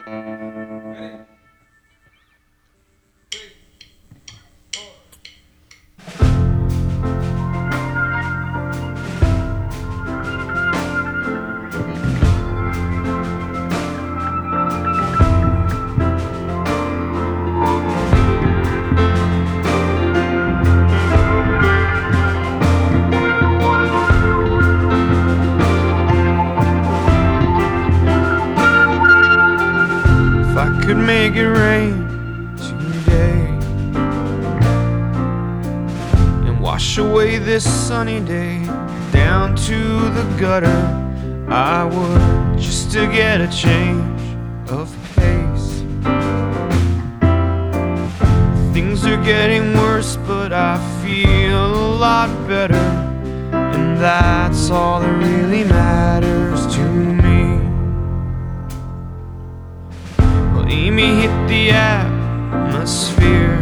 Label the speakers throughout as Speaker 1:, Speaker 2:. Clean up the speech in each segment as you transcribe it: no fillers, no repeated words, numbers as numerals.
Speaker 1: Could make it rain today and wash away this sunny day down to the gutter. I would, just to get a change of pace. Things are getting worse, but I feel a lot better, and that's all that really matters to me. Amy hit the atmosphere,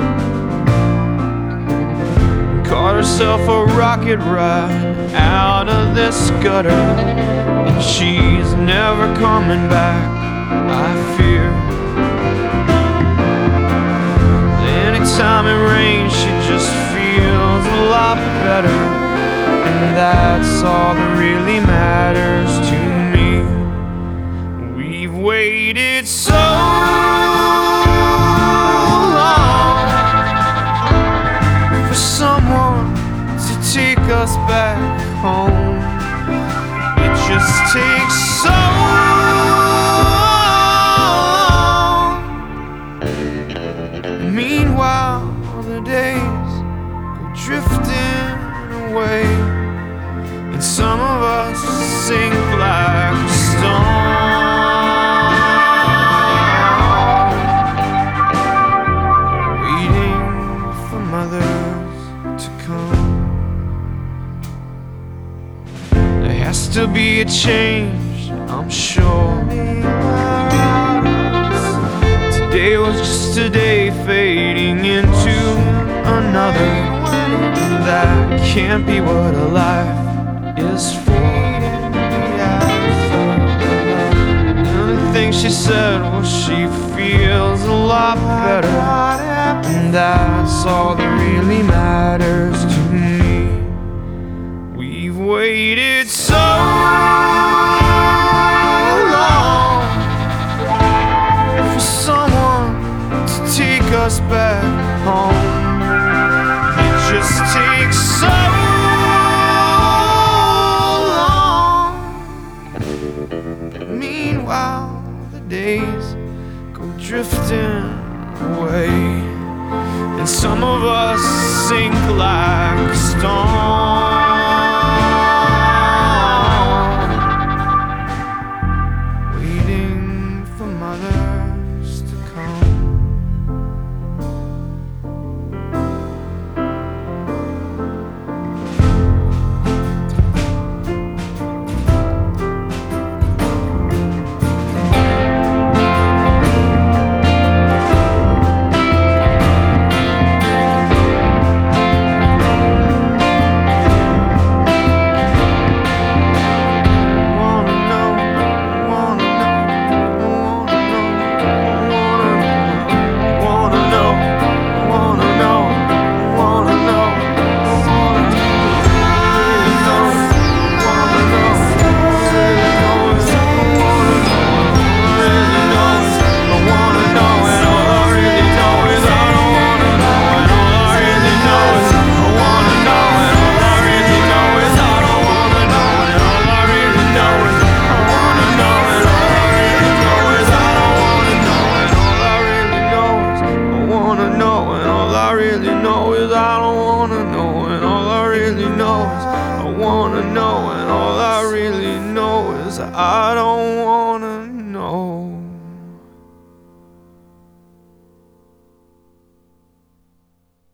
Speaker 1: caught herself a rocket ride out of this gutter, and she's never coming back, I fear. Anytime it rains, she just feels a lot better, and that's all that really matters to me. We've waited so long for someone to take us back home. It just takes so long. Meanwhile, the days go drifting away, and some of us sink like a stone. To be a change, I'm sure. Today was just a day fading into another. That can't be what a life is for. And the thing she said was she feels a lot better, and that's all that really matters to me. We've waited so long for someone to take us back home. It just takes so long. Meanwhile, the days go drifting away, and some of us sink like a stone. I don't